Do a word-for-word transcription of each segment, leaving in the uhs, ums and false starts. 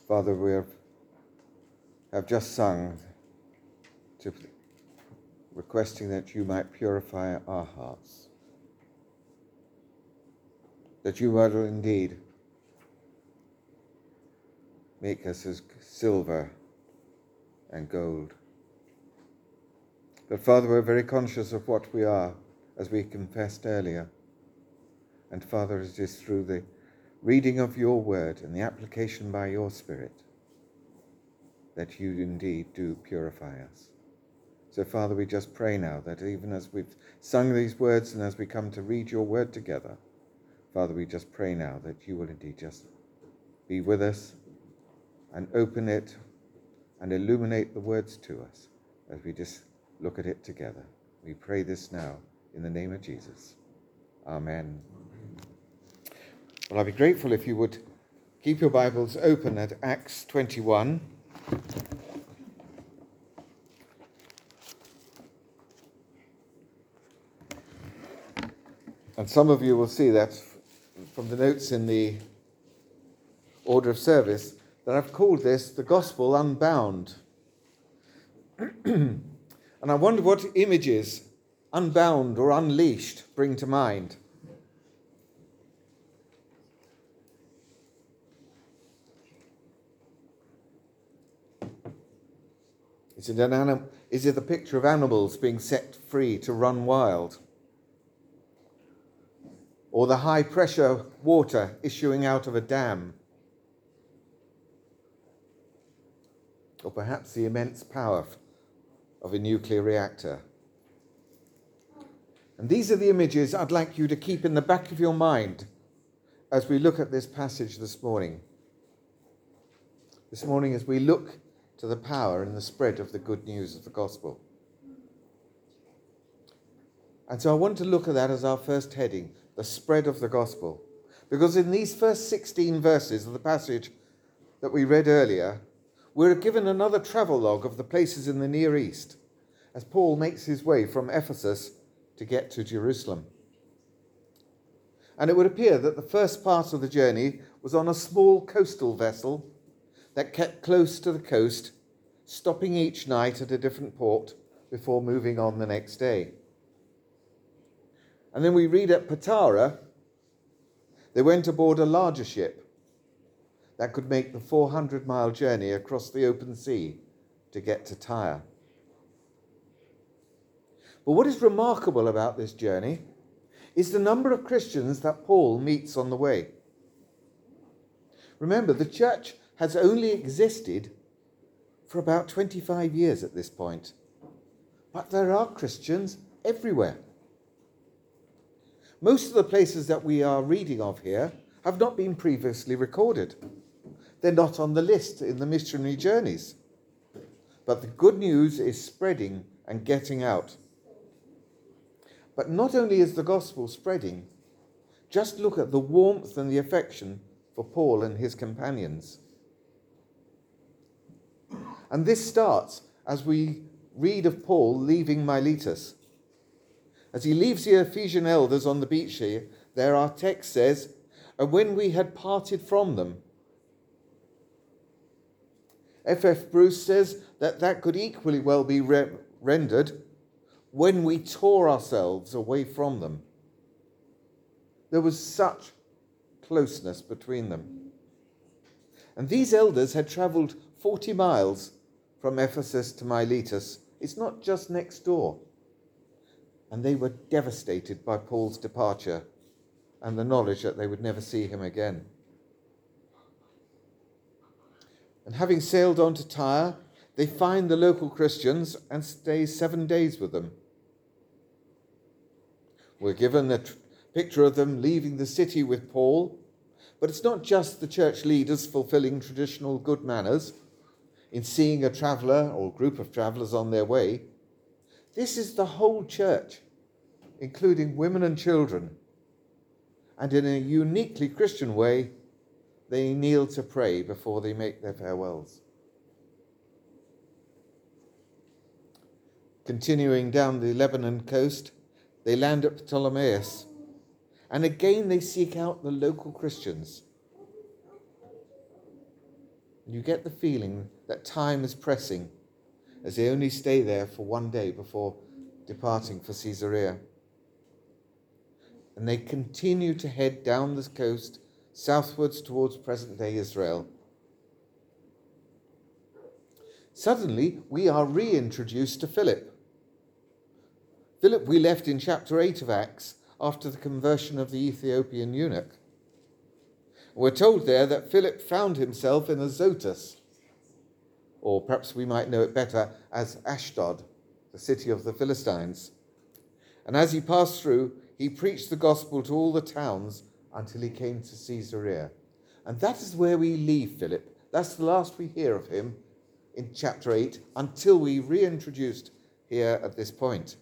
Father, we have, have just sung to, requesting that you might purify our hearts, that you will indeed make us as silver and gold. But Father, we're very conscious of what we are, as we confessed earlier. And Father, it is through the reading of your word and the application by your Spirit that you indeed do purify us. So Father, we just pray now that even as we've sung these words and as we come to read your word together, Father, we just pray now that you will indeed just be with us and open it and illuminate the words to us as we just look at it together. We pray this now in the name of Jesus. Amen. Well, I'd be grateful if you would keep your Bibles open at Acts twenty-one. And some of you will see that from the notes in the order of service that I've called this the Gospel Unbound. And I wonder what images unbound or unleashed bring to mind. Is it, an anim- is it a picture of animals being set free to run wild? Or the high pressure water issuing out of a dam? Or perhaps the immense power of a nuclear reactor? And these are the images I'd like you to keep in the back of your mind as we look at this passage this morning. This morning as we look to the power and the spread of the good news of the gospel. And so I want to look at that as our first heading, the spread of the gospel. Because in these first sixteen verses of the passage that we read earlier, we're given another travelogue of the places in the Near East as Paul makes his way from Ephesus to get to Jerusalem. And it would appear that the first part of the journey was on a small coastal vessel that kept close to the coast, stopping each night at a different port before moving on the next day. And then we read at Patara, they went aboard a larger ship that could make the four hundred mile journey across the open sea to get to Tyre. But what is remarkable about this journey is the number of Christians that Paul meets on the way. Remember, the church has only existed for about twenty-five years at this point. But there are Christians everywhere. Most of the places that we are reading of here have not been previously recorded. They're not on the list in the missionary journeys. But the good news is spreading and getting out. But not only is the gospel spreading, just look at the warmth and the affection for Paul and his companions. And this starts as we read of Paul leaving Miletus. As he leaves the Ephesian elders on the beach here, there our text says, and when we had parted from them. F F Bruce says that that could equally well be re- rendered, when we tore ourselves away from them. There was such closeness between them. And these elders had travelled forty miles from Ephesus to Miletus. It's not just next door. And they were devastated by Paul's departure and the knowledge that they would never see him again. And having sailed on to Tyre, they find the local Christians and stay seven days with them. We're given a tr- picture of them leaving the city with Paul, but it's not just the church leaders fulfilling traditional good manners in seeing a traveller or group of travellers on their way. This is the whole church, including women and children. And in a uniquely Christian way, they kneel to pray before they make their farewells. Continuing down the Lebanon coast, they land at Ptolemais, and again they seek out the local Christians. And you get the feeling that time is pressing as they only stay there for one day before departing for Caesarea. And they continue to head down the coast southwards towards present-day Israel. Suddenly, we are reintroduced to Philip. Philip we left in chapter eight of Acts after the conversion of the Ethiopian eunuch. We're told there that Philip found himself in Azotus, or perhaps we might know it better as Ashdod, the city of the Philistines. And as he passed through, he preached the gospel to all the towns until he came to Caesarea. And that is where we leave Philip. That's the last we hear of him in chapter eight, until we reintroduced here at this point.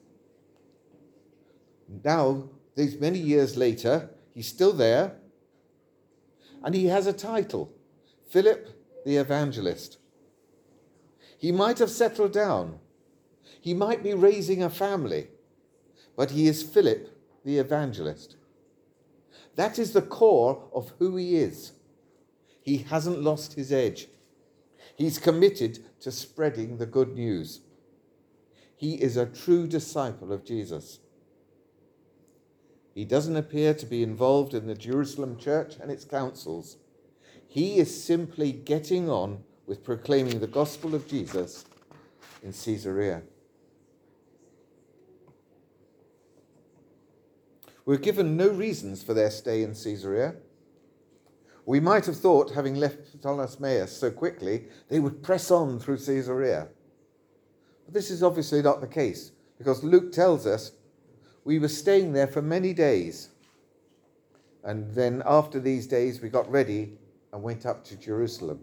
Now, these many years later, he's still there, and he has a title, Philip the Evangelist. He might have settled down. He might be raising a family, but he is Philip the Evangelist. That is the core of who he is. He hasn't lost his edge. He's committed to spreading the good news. He is a true disciple of Jesus. He doesn't appear to be involved in the Jerusalem church and its councils. He is simply getting on with proclaiming the gospel of Jesus in Caesarea. We're given no reasons for their stay in Caesarea. We might have thought, having left Ptolemais so quickly, they would press on through Caesarea. But this is obviously not the case, because Luke tells us we were staying there for many days. And then after these days, we got ready and went up to Jerusalem.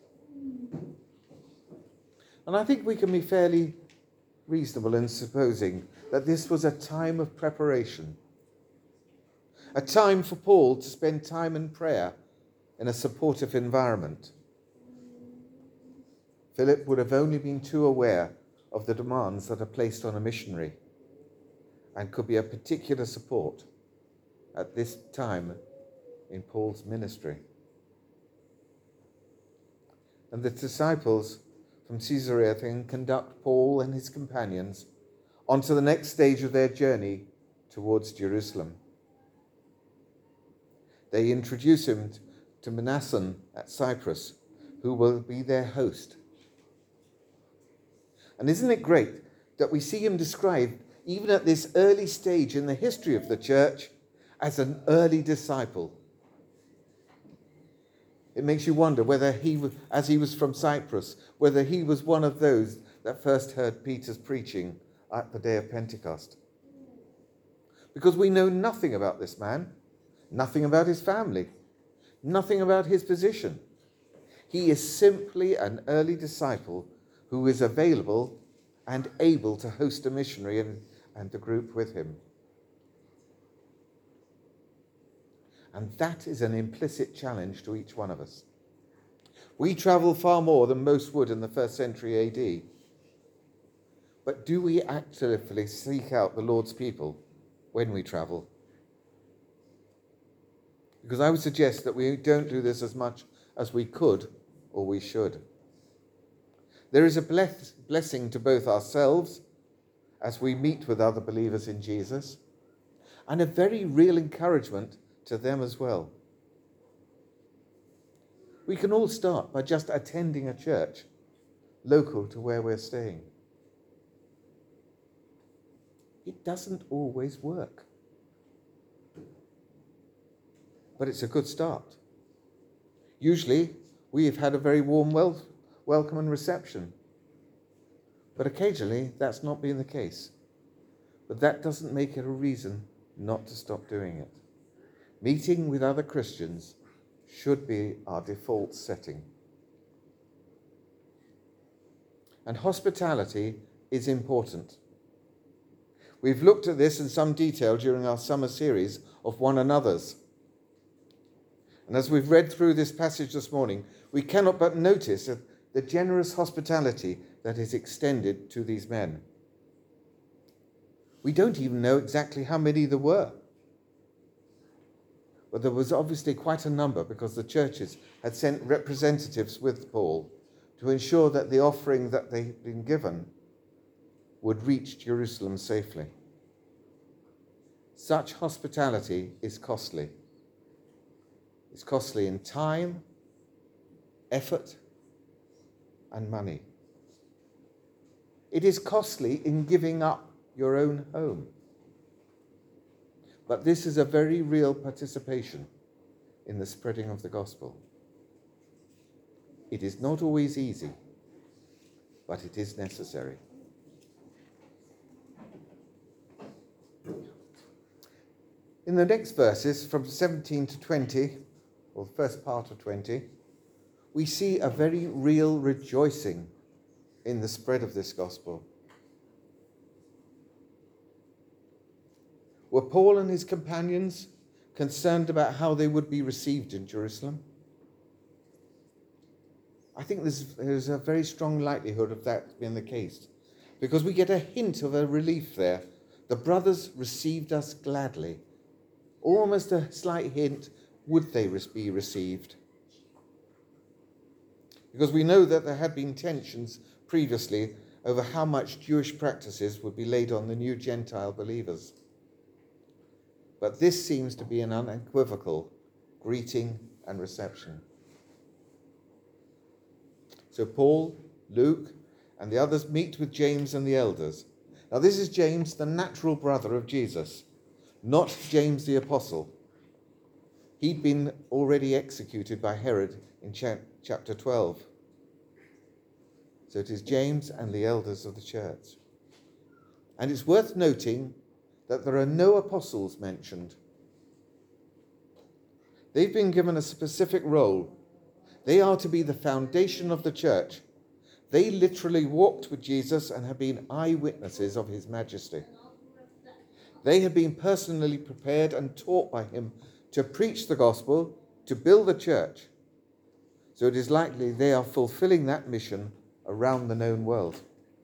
And I think we can be fairly reasonable in supposing that this was a time of preparation, a time for Paul to spend time in prayer in a supportive environment. Philip would have only been too aware of the demands that are placed on a missionary and could be a particular support at this time in Paul's ministry. And the disciples from Caesarea then conduct Paul and his companions onto the next stage of their journey towards Jerusalem. They introduce him to Mnason at Cyprus, who will be their host. And isn't it great that we see him described, even at this early stage in the history of the church, as an early disciple? It makes you wonder whether he, as he was from Cyprus, whether he was one of those that first heard Peter's preaching at the day of Pentecost. Because we know nothing about this man, nothing about his family, nothing about his position. He is simply an early disciple who is available and able to host a missionary and, and the group with him. And that is an implicit challenge to each one of us. We travel far more than most would in the first century A D. But do we actively seek out the Lord's people when we travel? Because I would suggest that we don't do this as much as we could or we should. There is a bless- blessing to both ourselves as we meet with other believers in Jesus, and a very real encouragement to them as well. We can all start by just attending a church local to where we're staying. It doesn't always work, but it's a good start. Usually, we have had a very warm wel- welcome and reception, but occasionally that's not been the case. But that doesn't make it a reason not to stop doing it. Meeting with other Christians should be our default setting. And hospitality is important. We've looked at this in some detail during our summer series of One Another's. And as we've read through this passage this morning, we cannot but notice the generous hospitality that is extended to these men. We don't even know exactly how many there were. But there was obviously quite a number, because the churches had sent representatives with Paul to ensure that the offering that they'd been given would reach Jerusalem safely. Such hospitality is costly. It's costly in time, effort, and money. It is costly in giving up your own home. But this is a very real participation in the spreading of the gospel. It is not always easy, but it is necessary. In the next verses, from seventeen to twenty, or the first part of twenty, we see a very real rejoicing in the spread of this gospel. Were Paul and his companions concerned about how they would be received in Jerusalem? I think there's, there's a very strong likelihood of that being the case, because we get a hint of a relief there. The brothers received us gladly. Almost a slight hint, would they be received? Because we know that there had been tensions previously over how much Jewish practices would be laid on the new Gentile believers. But this seems to be an unequivocal greeting and reception. So Paul, Luke, and the others meet with James and the elders. Now this is James, the natural brother of Jesus, not James the apostle. He'd been already executed by Herod in cha- chapter twelve. So it is James and the elders of the church. And it's worth noting that there are no apostles mentioned. They've been given a specific role. They are to be the foundation of the church. They literally walked with Jesus and have been eyewitnesses of his majesty. They have been personally prepared and taught by him to preach the gospel, to build the church. So it is likely they are fulfilling that mission around the known world.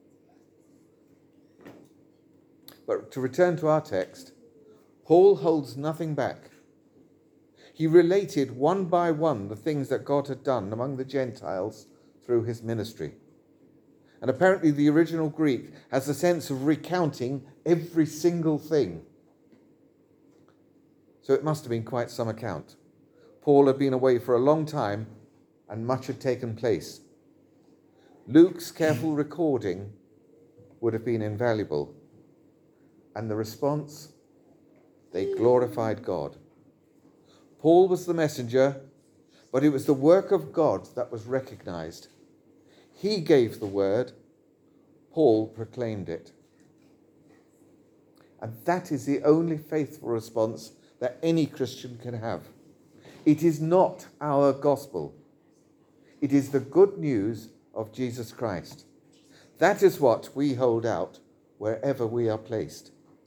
But to return to our text, Paul holds nothing back. He related one by one the things that God had done among the Gentiles through his ministry. And apparently the original Greek has the sense of recounting every single thing. So it must have been quite some account. Paul had been away for a long time and much had taken place. Luke's careful recording would have been invaluable. And the response? They glorified God. Paul was the messenger, but it was the work of God that was recognized. He gave the word, Paul proclaimed it. And that is the only faithful response that any Christian can have. It is not our gospel. It is the good news of Jesus Christ. That is what we hold out wherever we are placed.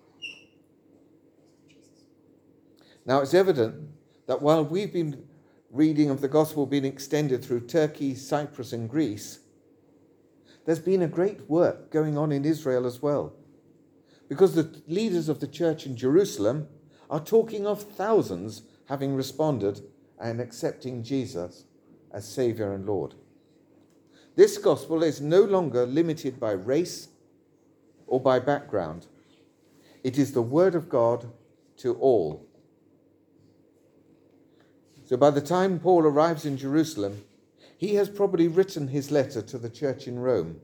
Now it's evident that while we've been reading of the gospel being extended through Turkey, Cyprus, and Greece, there's been a great work going on in Israel as well. Because the leaders of the church in Jerusalem are talking of thousands having responded and accepting Jesus as Saviour and Lord. This gospel is no longer limited by race or by background. It is the word of God to all. So by the time Paul arrives in Jerusalem, he has probably written his letter to the church in Rome.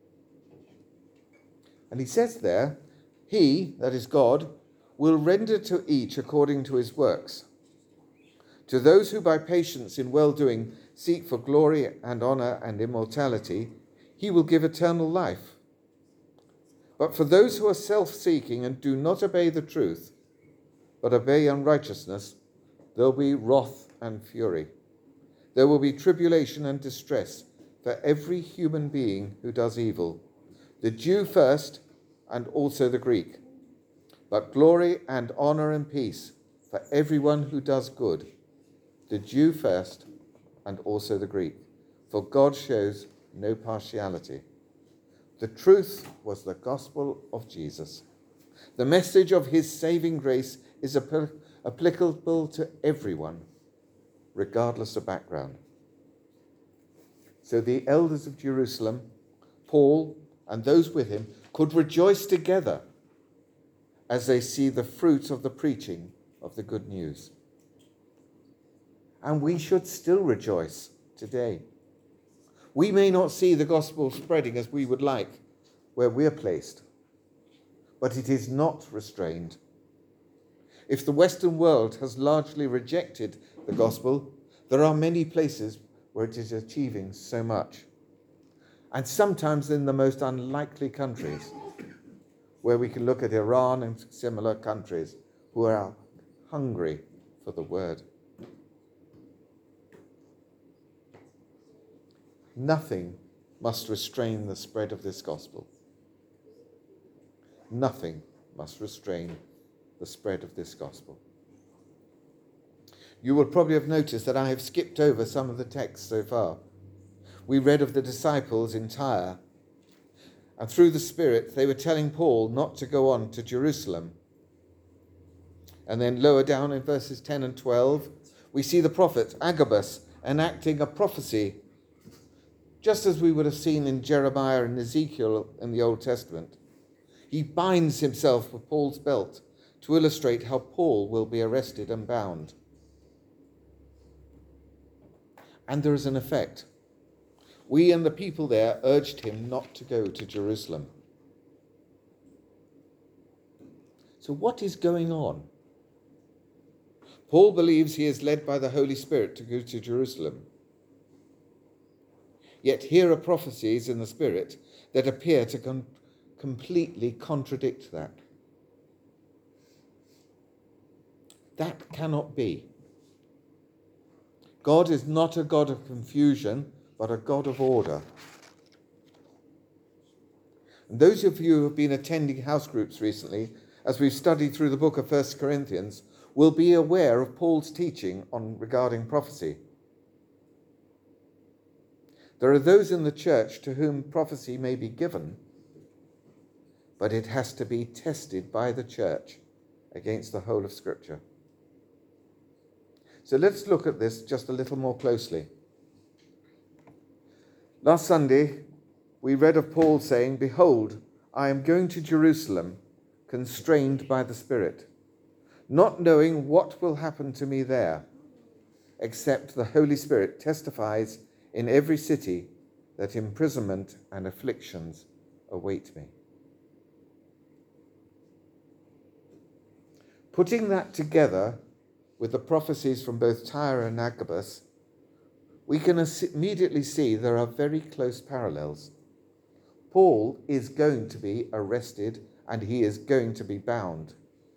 And he says there, he, that is God, will render to each according to his works. To those who by patience in well-doing seek for glory and honour and immortality, he will give eternal life. But for those who are self-seeking and do not obey the truth, but obey unrighteousness, there will be wrath and fury. There will be tribulation and distress for every human being who does evil, the Jew first and also the Greek, but glory and honour and peace for everyone who does good, the Jew first and also the Greek, for God shows no partiality. The truth was the gospel of Jesus. The message of his saving grace is applicable to everyone, regardless of background. So the elders of Jerusalem, Paul, and those with him could rejoice together as they see the fruit of the preaching of the good news. And we should still rejoice today. We may not see the gospel spreading as we would like where we're placed, but it is not restrained. If the Western world has largely rejected the gospel, there are many places where it is achieving so much. And sometimes in the most unlikely countries, where we can look at Iran and similar countries who are hungry for the word. Nothing must restrain the spread of this gospel. Nothing must restrain the spread of this gospel. You will probably have noticed that I have skipped over some of the texts so far. We read of the disciples in Tyre, and through the Spirit they were telling Paul not to go on to Jerusalem. And then lower down in verses ten and twelve, we see the prophet Agabus enacting a prophecy, just as we would have seen in Jeremiah and Ezekiel in the Old Testament. He binds himself with Paul's belt to illustrate how Paul will be arrested and bound. And there is an effect. We and the people there urged him not to go to Jerusalem. So what is going on? Paul believes he is led by the Holy Spirit to go to Jerusalem. Yet here are prophecies in the Spirit that appear to com- completely contradict that. That cannot be. God is not a God of confusion, but a God of order. And those of you who have been attending house groups recently, as we've studied through the book of First Corinthians, will be aware of Paul's teaching on regarding prophecy. There are those in the church to whom prophecy may be given, but it has to be tested by the church against the whole of Scripture. So let's look at this just a little more closely. Last Sunday, we read of Paul saying, "Behold, I am going to Jerusalem, constrained by the Spirit, not knowing what will happen to me there, except the Holy Spirit testifies in every city that imprisonment and afflictions await me." Putting that together with the prophecies from both Tyre and Agabus, we can immediately see there are very close parallels. Paul is going to be arrested and he is going to be bound.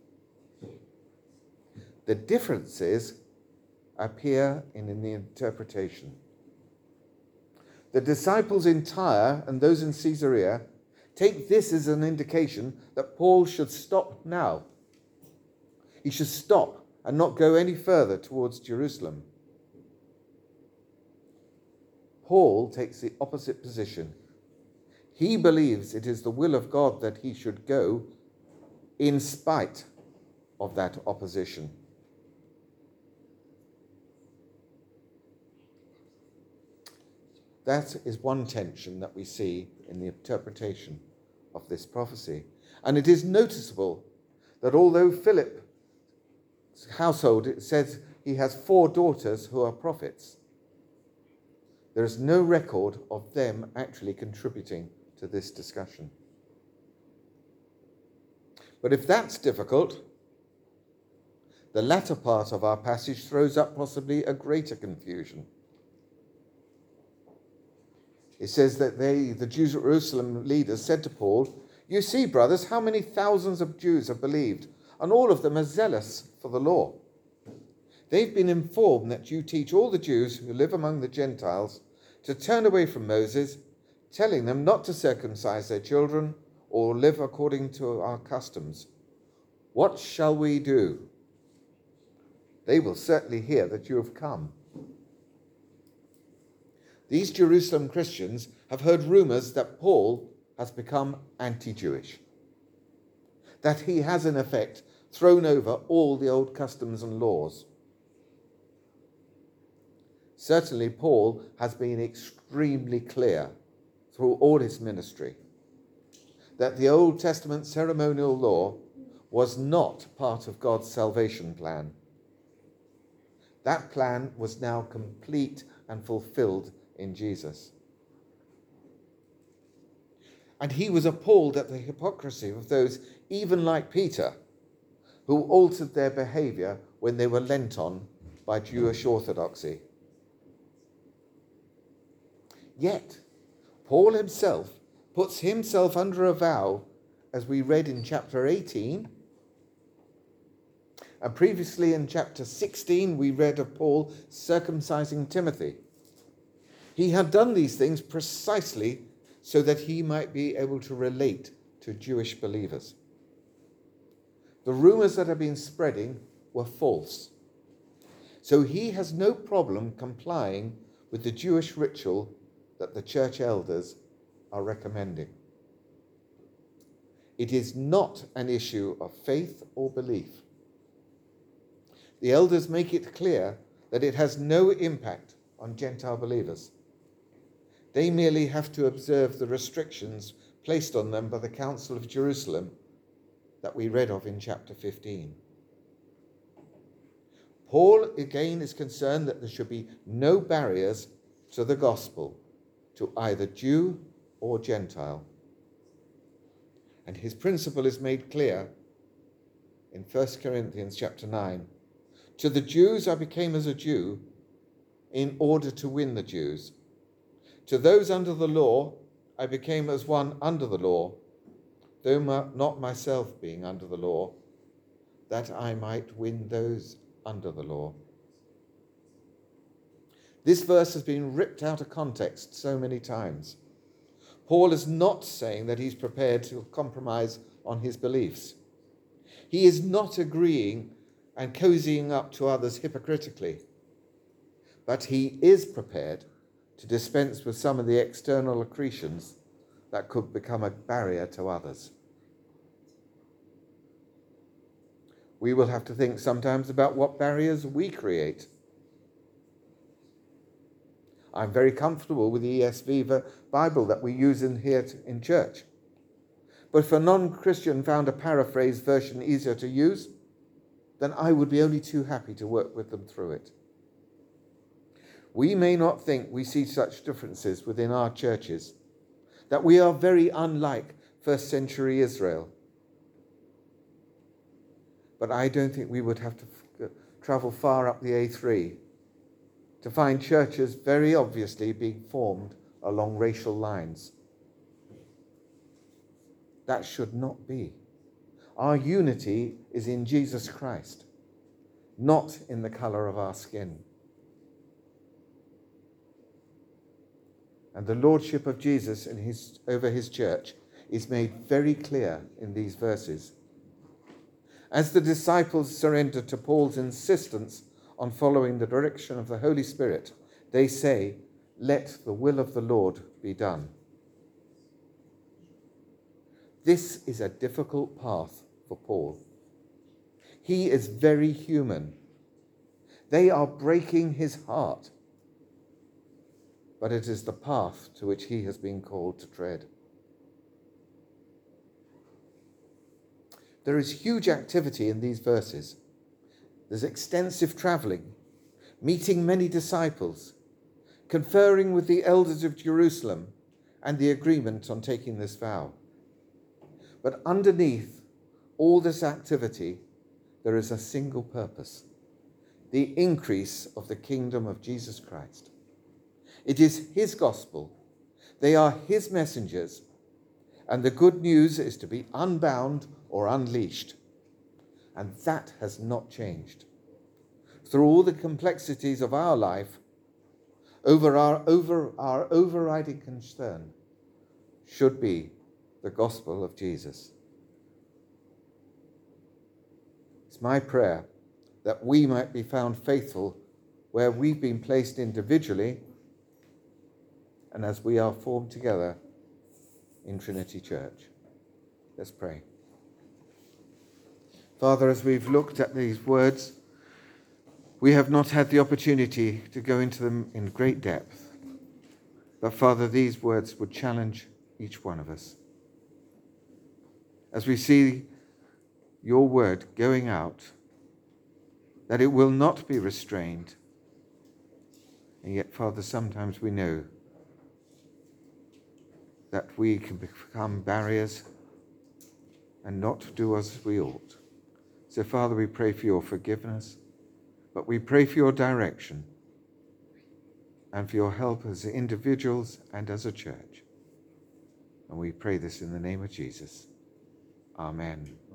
The differences appear in, in the interpretation. The disciples in Tyre and those in Caesarea take this as an indication that Paul should stop now. He should stop and not go any further towards Jerusalem. Paul takes the opposite position. He believes it is the will of God that he should go in spite of that opposition. That is one tension that we see in the interpretation of this prophecy. And it is noticeable that although Philip's household, it says he has four daughters who are prophets, there is no record of them actually contributing to this discussion. But if that's difficult, the latter part of our passage throws up possibly a greater confusion. It says that they, the Jerusalem leaders, said to Paul, "You see, brothers, how many thousands of Jews have believed, and all of them are zealous for the law. They've been informed that you teach all the Jews who live among the Gentiles to turn away from Moses, telling them not to circumcise their children or live according to our customs. What shall we do? They will certainly hear that you have come." These Jerusalem Christians have heard rumors that Paul has become anti-Jewish, that he has in effect thrown over all the old customs and laws. Certainly, Paul has been extremely clear through all his ministry that the Old Testament ceremonial law was not part of God's salvation plan. That plan was now complete and fulfilled in Jesus. And he was appalled at the hypocrisy of those, even like Peter, who altered their behavior when they were lent on by Jewish orthodoxy. Yet, Paul himself puts himself under a vow, as we read in chapter eighteen. And previously in chapter sixteen, we read of Paul circumcising Timothy. He had done these things precisely so that he might be able to relate to Jewish believers. The rumors that have been spreading were false. So he has no problem complying with the Jewish ritual that the church elders are recommending. It is not an issue of faith or belief. The elders make it clear that it has no impact on Gentile believers. They merely have to observe the restrictions placed on them by the Council of Jerusalem that we read of in chapter fifteen. Paul again is concerned that there should be no barriers to the gospel, to either Jew or Gentile. And his principle is made clear in First Corinthians chapter nine. To the Jews I became as a Jew in order to win the Jews. To those under the law I became as one under the law, though not myself being under the law, that I might win those under the law. This verse has been ripped out of context so many times. Paul is not saying that he's prepared to compromise on his beliefs. He is not agreeing and cozying up to others hypocritically, but he is prepared to dispense with some of the external accretions that could become a barrier to others. We will have to think sometimes about what barriers we create. I'm very comfortable with the E S V Bible that we use in here in church. But if a non-Christian found a paraphrased version easier to use, then I would be only too happy to work with them through it. We may not think we see such differences within our churches, that we are very unlike first century Israel. But I don't think we would have to f- travel far up the A three to find churches very obviously being formed along racial lines. That should not be. Our unity is in Jesus Christ, not in the color of our skin. And the lordship of Jesus in his, over his church is made very clear in these verses. As the disciples surrender to Paul's insistence on following the direction of the Holy Spirit, they say, "Let the will of the Lord be done." This is a difficult path for Paul. He is very human. They are breaking his heart. But it is the path to which he has been called to tread. There is huge activity in these verses. There's extensive traveling, meeting many disciples, conferring with the elders of Jerusalem, and the agreement on taking this vow. But underneath all this activity, there is a single purpose: the increase of the kingdom of Jesus Christ. It is his gospel. They are his messengers, and the good news is to be unbound or unleashed. And that has not changed. Through all the complexities of our life, over our, over our overriding concern should be the gospel of Jesus. It's my prayer that we might be found faithful where we've been placed individually and as we are formed together in Trinity Church. Let's pray. Father, as we've looked at these words, we have not had the opportunity to go into them in great depth. But Father, these words would challenge each one of us. As we see your word going out, that it will not be restrained. And yet, Father, sometimes we know that we can become barriers and not do as we ought. So, Father, we pray for your forgiveness, but we pray for your direction and for your help as individuals and as a church. And we pray this in the name of Jesus. Amen.